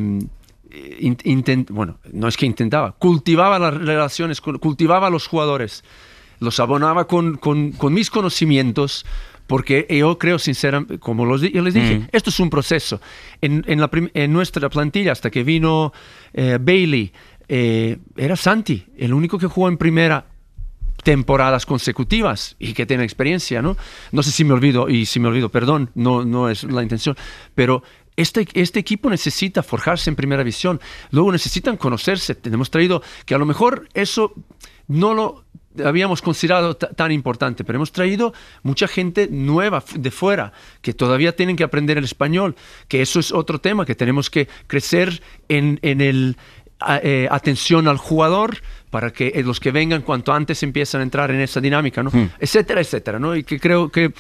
intent, bueno, no es que intentaba, cultivaba las relaciones, cultivaba a los jugadores, los abonaba con, con, con mis conocimientos, porque yo creo sinceramente, como los, yo les dije, mm. esto es un proceso. En, en, la prim, en nuestra plantilla, hasta que vino eh, Bailey, eh, era Santi, el único que jugó en primera temporadas consecutivas y que tiene experiencia, ¿no? No sé si me olvido, y si me olvido, perdón, no, no es la intención, pero este, este equipo necesita forjarse en primera división, luego necesitan conocerse, hemos traído, que a lo mejor eso no lo habíamos considerado tan importante, pero hemos traído mucha gente nueva de fuera, que todavía tienen que aprender el español, que eso es otro tema, que tenemos que crecer en, en el... Eh, atención al jugador para que eh, los que vengan cuanto antes empiezan a entrar en esa dinámica, ¿no? Mm. etcétera, etcétera, ¿no? Y que creo que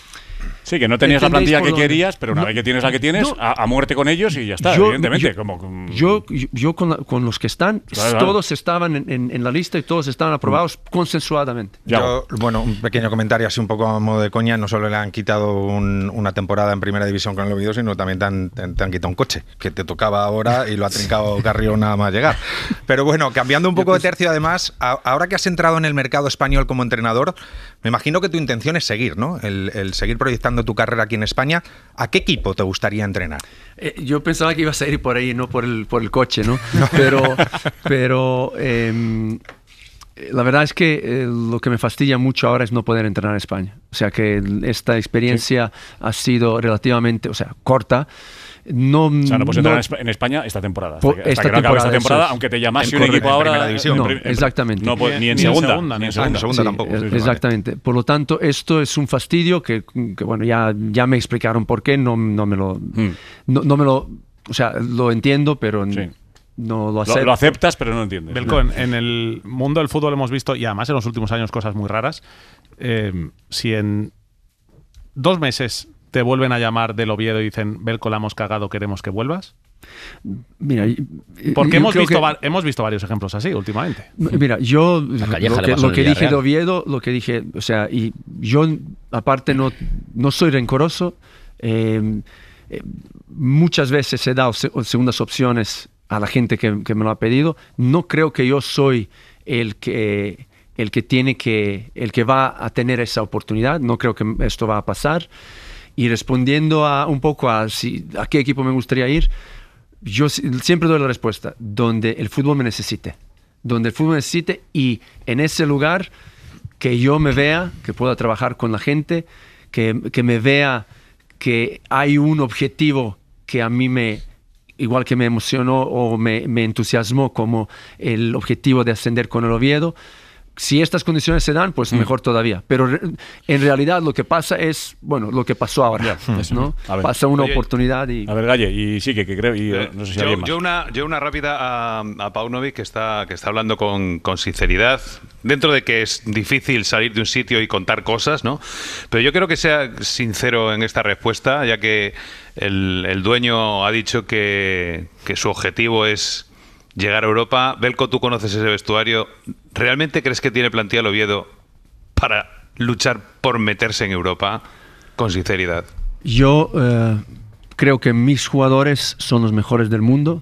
Sí, que no tenías la plantilla que querías, pero una no, vez que tienes la que tienes, no, a, a muerte con ellos y ya está, yo, evidentemente. Yo, como, yo, yo, yo con, la, con los que están, claro, todos claro. estaban en, en, en la lista y todos estaban aprobados mm. consensuadamente. Yo, bueno, un pequeño comentario así un poco a modo de coña. No solo le han quitado un, una temporada en primera división con el Oviedo, sino también te han, te, te han quitado un coche, que te tocaba ahora y lo ha trincado Carrión nada más llegar. Pero bueno, cambiando un poco de tercio, además, a, ahora que has entrado en el mercado español como entrenador, me imagino que tu intención es seguir, ¿no? El, el seguir proyectando tu carrera aquí en España. ¿A qué equipo te gustaría entrenar? Eh, yo pensaba que ibas a ir por ahí, no por el, por el coche, ¿no? no. Pero, pero eh, la verdad es que eh, lo que me fastidia mucho ahora es no poder entrenar en España. O sea que esta experiencia sí. ha sido relativamente, o sea, corta. No, o sea, no puedes entrar no, en España esta temporada. Hasta que, hasta esta que no temporada, acabe esta temporada, aunque te llamase un equipo ahora. División, no, exactamente. No, ni, ni en segunda, segunda, ni en segunda, segunda sí, tampoco. Sí, exactamente. Vale. Por lo tanto, esto es un fastidio que, que bueno, ya, ya me explicaron por qué. No, no me lo, hmm. no, no me lo, o sea, lo entiendo, pero sí. no lo acepto. Lo, lo aceptas, pero no lo entiendes. Belko, en, en el mundo del fútbol hemos visto, y además en los últimos años, cosas muy raras. Eh, si en dos meses te vuelven a llamar del Oviedo y dicen, Belko, la hemos cagado, queremos que vuelvas. Mira, porque hemos visto, que, hemos visto varios ejemplos así últimamente. Mira, yo lo que, lo que dije de Oviedo, lo que dije, o sea, y yo aparte no, no soy rencoroso. Eh, eh, muchas veces he dado se, segundas opciones a la gente que, que me lo ha pedido. No creo que yo soy el que el que tiene que el que va a tener esa oportunidad. No creo que esto va a pasar. Y respondiendo a un poco a, si, a qué equipo me gustaría ir, yo siempre doy la respuesta, donde el fútbol me necesite. Donde el fútbol me necesite y en ese lugar que yo me vea, que pueda trabajar con la gente, que, que me vea que hay un objetivo que a mí me, igual que me emocionó o me, me entusiasmó como el objetivo de ascender con el Oviedo. Si estas condiciones se dan, pues mm. mejor todavía. Pero re, en realidad lo que pasa es, bueno, lo que pasó ahora, yeah, ¿no? Pasa una Oye, oportunidad y... A ver, Galle, y sí, que, que creo, y eh, no sé si yo, alguien más. Yo una, yo una rápida a, a Paunovic, que está, que está hablando con, con sinceridad, dentro de que es difícil salir de un sitio y contar cosas, ¿no? Pero yo quiero que sea sincero en esta respuesta, ya que el, el dueño ha dicho que, que su objetivo es llegar a Europa. Belko, tú conoces ese vestuario. ¿Realmente crees que tiene plantilla el Oviedo para luchar por meterse en Europa? Con sinceridad. Yo eh, creo que mis jugadores son los mejores del mundo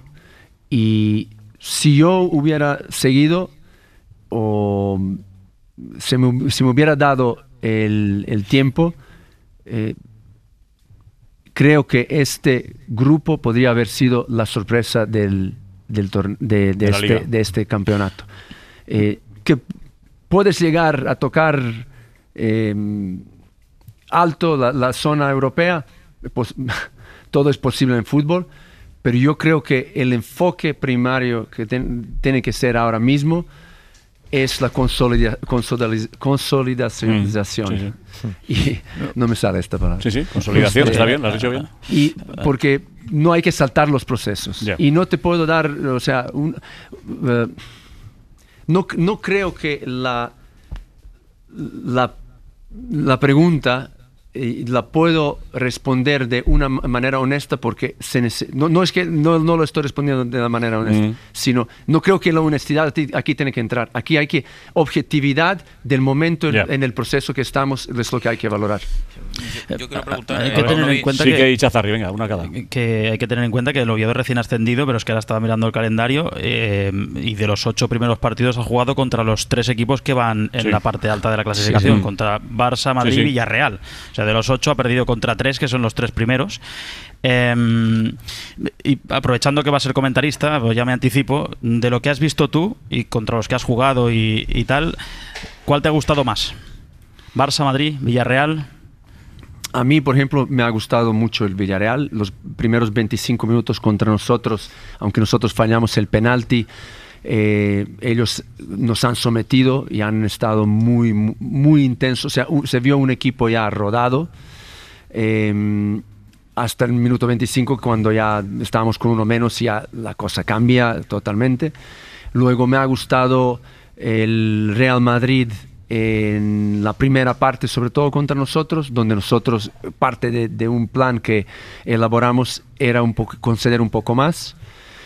y si yo hubiera seguido o se me, si me hubiera dado el, el tiempo, eh, creo que este grupo podría haber sido la sorpresa del Del de, de, de, este, de este campeonato. Eh, que puedes llegar a tocar eh, alto la, la zona europea, pues, todo es posible en fútbol, pero yo creo que el enfoque primario que ten, tiene que ser ahora mismo es la consolida, consolida, consolidación. Mm, sí, sí. Y no me sale esta palabra. Sí, sí, consolidación, está bien, lo has dicho bien. Y porque no hay que saltar los procesos. Yeah. Y no te puedo dar, o sea, un, uh, no, no creo que la, la, la pregunta eh, la puedo responder de una manera honesta porque se no, no es que no, no lo estoy respondiendo de la manera honesta, mm. sino no creo que la honestidad aquí tiene que entrar. Aquí hay que objetividad del momento yeah. en el proceso que estamos, es lo que hay que valorar. Yo, yo quiero preguntar, hay que tener en cuenta sí que, que Ichazarri, venga, una cada. Que hay que tener en cuenta que el Oviedo es recién ascendido, pero es que ahora estaba mirando el calendario eh, y de los ocho primeros partidos ha jugado contra los tres equipos que van en sí. la parte alta de la clasificación, sí, sí. contra Barça, Madrid y sí, sí. Villarreal. O sea, de los ocho ha perdido contra tres, que son los tres primeros. Eh, y aprovechando que va a ser comentarista, pues ya me anticipo, de lo que has visto tú y contra los que has jugado y, y tal, ¿cuál te ha gustado más? ¿Barça, Madrid, Villarreal? A mí, por ejemplo, me ha gustado mucho el Villarreal. Los primeros veinticinco minutos contra nosotros, aunque nosotros fallamos el penalti, eh, ellos nos han sometido y han estado muy, muy, muy intensos. O sea, un, se vio un equipo ya rodado. Eh, hasta el minuto veinticinco, cuando ya estábamos con uno menos, ya la cosa cambia totalmente. Luego me ha gustado el Real Madrid en la primera parte, sobre todo contra nosotros, donde nosotros, parte de, de un plan que elaboramos era un poco, conceder un poco más.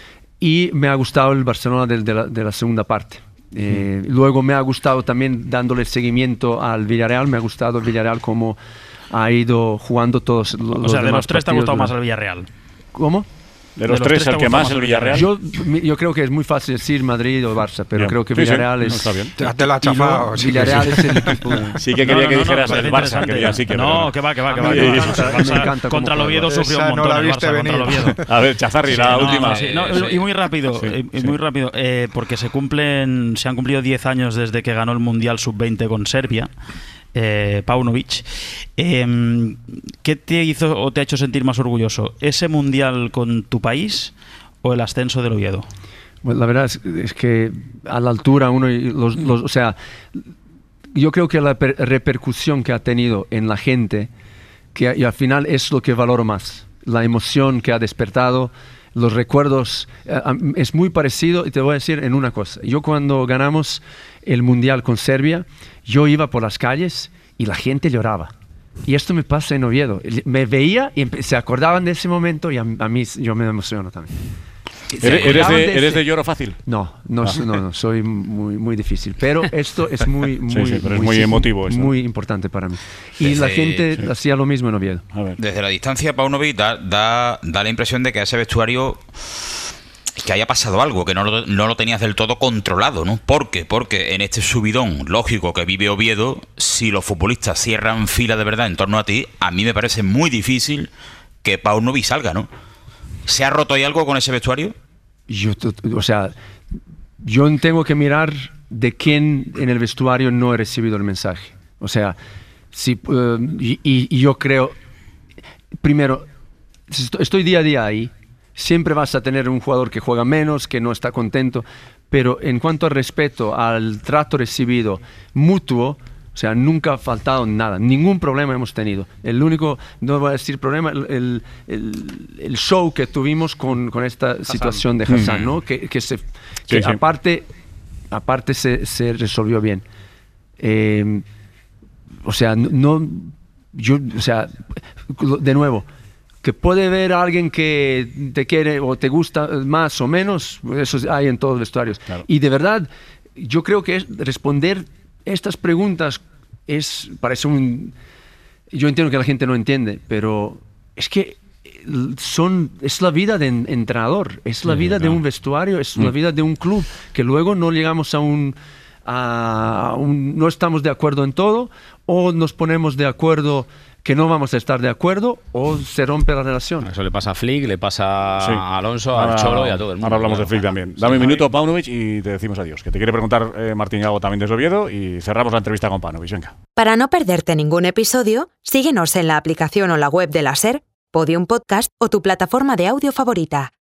Y me ha gustado el Barcelona de, de, la, de la segunda parte. Eh, sí. Luego me ha gustado también dándole seguimiento al Villarreal, me ha gustado el Villarreal como ha ido jugando todos los demás. O sea, de los tres te ha gustado de... más el Villarreal. ¿Cómo? De los, de los tres, tres el que más, el Villarreal. Yo, yo creo que es muy fácil decir Madrid o Barça, pero yeah. creo que sí, Villarreal sí. es... No, está bien. Te, te la ha chafado. Sí, Villarreal es el equipo. Sí que quería no, no, que no, dijeras no, el Barça. Quería, sí que no, que va, que va, que va. Me encanta. Contra el Oviedo sufrió un montón el Barça, contra el Oviedo. A ver, Chazarri, sí, la no, última. No, sí, no, sí. Y muy rápido, sí, y muy sí. rápido, eh, porque se cumplen, se han cumplido diez años desde que ganó el Mundial sub veinte con Serbia. Eh, Paunovic, eh, ¿qué te hizo o te ha hecho sentir más orgulloso? ¿Ese mundial con tu país o el ascenso del Oviedo? Bueno, la verdad es, es que a la altura uno, los, los, o sea, yo creo que la per, repercusión que ha tenido en la gente, que y al final es lo que valoro más, la emoción que ha despertado, los recuerdos, eh, es muy parecido, y te voy a decir en una cosa, yo cuando ganamos el Mundial con Serbia, yo iba por las calles y la gente lloraba. Y esto me pasa en Oviedo. Me veía y se acordaban de ese momento y a, a mí yo me emociono también. ¿Eres, eres, de, de ¿Eres de lloro fácil? No, no, ah. no, no, soy muy, muy difícil. Pero esto es muy, muy, sí, sí, pero muy, es muy emotivo. Esto. Muy importante para mí. Y Desde, la gente sí. hacía lo mismo en Oviedo. A ver. Desde la distancia, Paunovic da, da, da la impresión de que a ese vestuario que haya pasado algo, que no lo, no lo tenías del todo controlado, ¿no? ¿Por qué? Porque en este subidón lógico que vive Oviedo, si los futbolistas cierran fila de verdad en torno a ti, a mí me parece muy difícil que Paunovic salga, ¿no? ¿Se ha roto ahí algo con ese vestuario? Yo, o sea, yo tengo que mirar de quién en el vestuario no he recibido el mensaje. O sea, si, uh, y, y yo creo, primero, estoy día a día ahí, siempre vas a tener un jugador que juega menos, que no está contento, pero en cuanto al respeto, al trato recibido mutuo, o sea, nunca ha faltado nada, ningún problema hemos tenido. El único, no voy a decir problema, el, el, el show que tuvimos con, con esta Hassan. situación de Hassan, ¿no? Que, que, se, que sí, sí. aparte, aparte se, se resolvió bien. Eh, o sea, no, yo, o sea, de nuevo, que puede ver a alguien que te quiere o te gusta más o menos, eso hay en todos los vestuarios. Claro. Y de verdad, yo creo que es responder estas preguntas es, parece un... Yo entiendo que la gente no entiende, pero es que son, es la vida de entrenador, es la vida de un vestuario, es la vida de un club, que luego no llegamos a un... A un no estamos de acuerdo en todo, o nos ponemos de acuerdo que no vamos a estar de acuerdo, o se rompe la relación. Eso le pasa a Flick, le pasa sí. a Alonso, ahora, al Cholo y a todo el mundo. Ahora hablamos claro. de Flick también. Dame un minuto, Paunovic, y te decimos adiós. Que te quiere preguntar eh, Martín Gago también desde Oviedo, y cerramos la entrevista con Paunovic. Venga. Para no perderte ningún episodio, síguenos en la aplicación o la web de la SER, Podium Podcast o tu plataforma de audio favorita.